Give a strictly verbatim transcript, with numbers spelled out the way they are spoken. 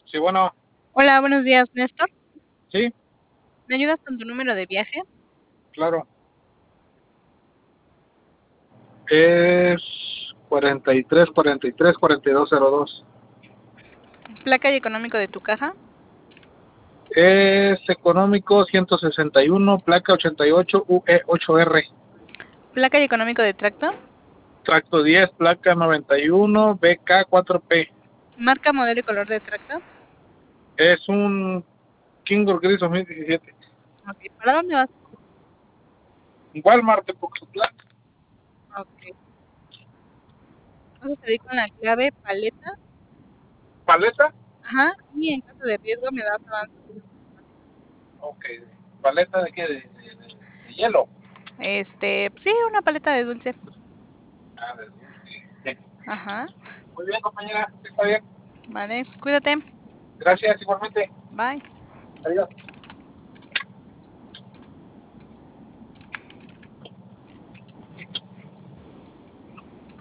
Sí, bueno, Hola, buenos días, Néstor. sí, ¿Me ayudas con tu número de viaje? claro. Es cuarenta y tres, cuarenta y tres, cuarenta y dos cero dos. Placa y económico de tu caja. Es económico ciento sesenta y uno, placa ochenta y ocho, U E ocho R. Placa y económico de tracto. Tracto diez, placa noventa y uno, B K cuatro P. Marca, modelo y color de tracto. Es un Kingo Gris dos mil diecisiete. Ok, ¿para dónde vas? Walmart de Poxutlán. Ok. Vas a salir con la clave paleta. ¿Paleta? Ajá. Y en caso de riesgo me das avance. Ok. ¿Paleta de qué? De, de, de, de hielo. Este, sí, una paleta de dulce. Ah, de dulce. Ajá. Muy bien, compañera. Está bien. Vale, cuídate. Gracias, igualmente. Bye. Adiós.